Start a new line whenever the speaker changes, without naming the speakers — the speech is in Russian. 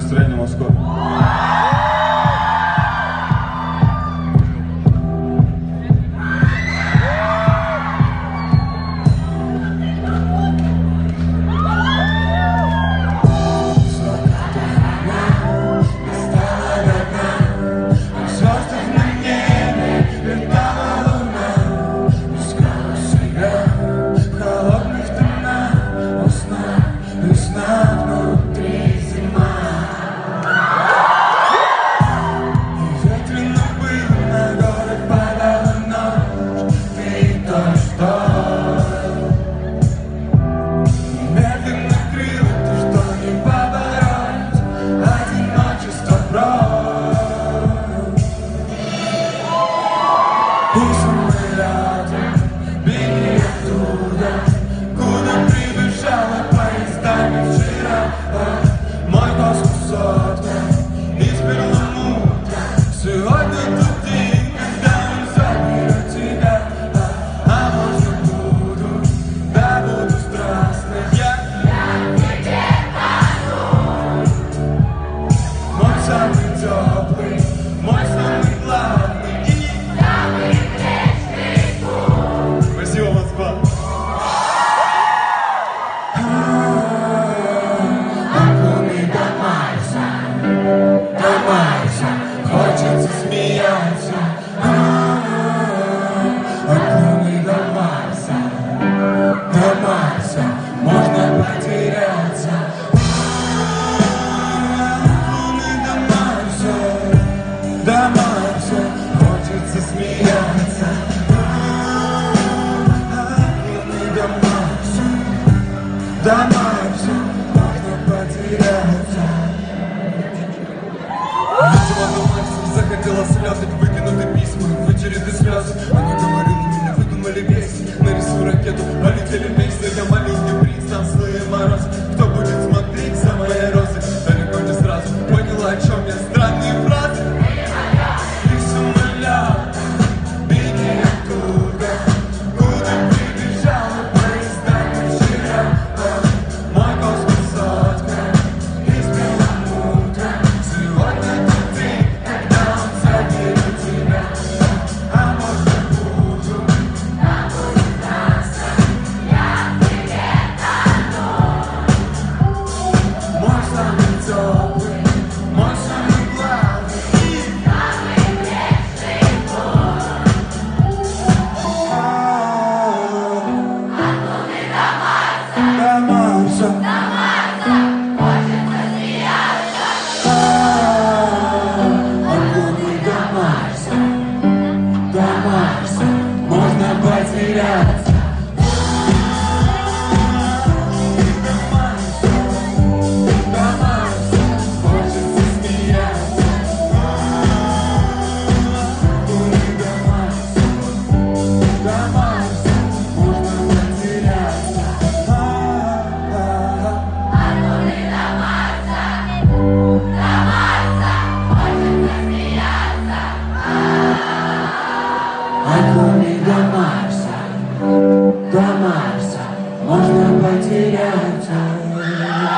настроение, Москва?
Захотела слезать, выкинуты письма, вытереты слезы. Она говорила, меня выдумали песни. Нарисуй ракету, полетели вместе. Я маленький принц, там злые морозы. Кто будет смотреть за моей розы? Далеко не сразу поняла, о чем я. Странные фразы. Ты самолет, беги оттуда, куда прибежала поездами вчера. Мой космос соткан из перламутра. Сегодня ты, когда он заберет тебя. А может буду красным, я привет одну. Мой самый теплый, мой самый главный, самый вечный путь. От Луны до Марса,